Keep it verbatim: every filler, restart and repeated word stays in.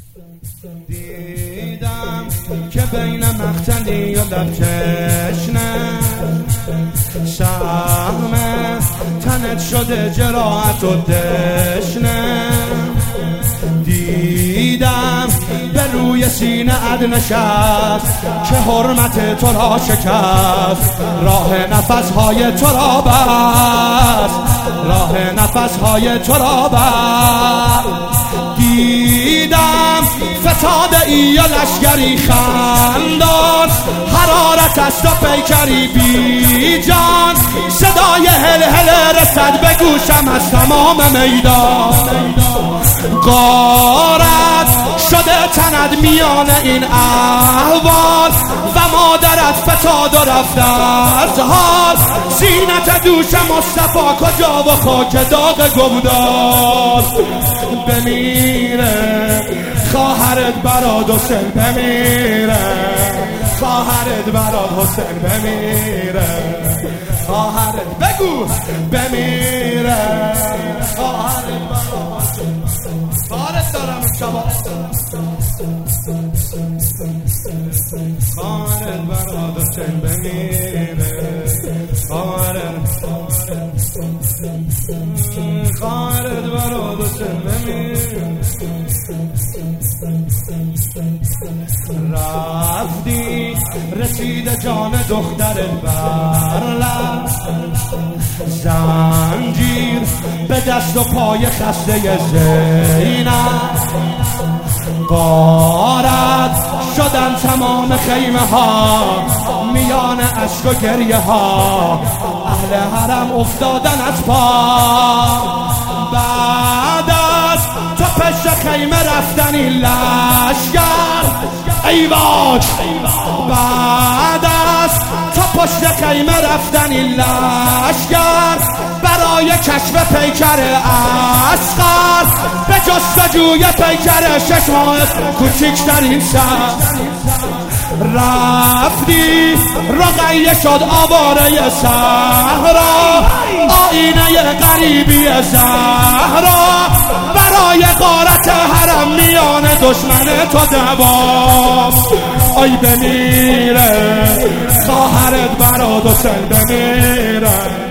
دیدم که بین مقتلی و لب تشنه شرم تنت شده جراحت و دشنه. دیدم به روی سینه اد نشست که حرمت تو را شکست، راه نفسهای تو را بست، راه نفسهای تو را بست. دیدم فتاده ای یا لشگری خندان، حرارت است و پیکری بی جان، صدای هل هل رسد به گوشم از تمام میدان. غارت شده تند میان این احوال و مادرت فتاد و رفت از حال. زینت دوش مصطفی کجا و خاک داغ گمدار. بمیره خواهرت براد حسین، بمیره خواهرت براد حسین، بمیره خواهرت، بگو بمیره خواهرت براد حسین. خواهرت دارم شما، خواهرت براد حسین، بمیره خواهرت، خواهرت براد حسین، بمیره. رفتی رسید جان دخترت بر لب، زنجیر به دست و پای خسته زینب. غارت شدن تمام خیمه ها میان اشک و گریه ها، اهل حرم افتادن از پا. بعد از تو پشت خیمه رفتن این لشگر، ای وای. بعد از تو پشت خیمه رفتن این لشگر، برای کشف پیکر اصغر، به جستجوی پیکر شش ماه کوچکترین سر. رفتی رقیه شد آواره صحرا، آینه غریبی زهرا، برای غارت حرم میان دشمن تو دوام. آی بمیره خواهرت براد حسین، بمیره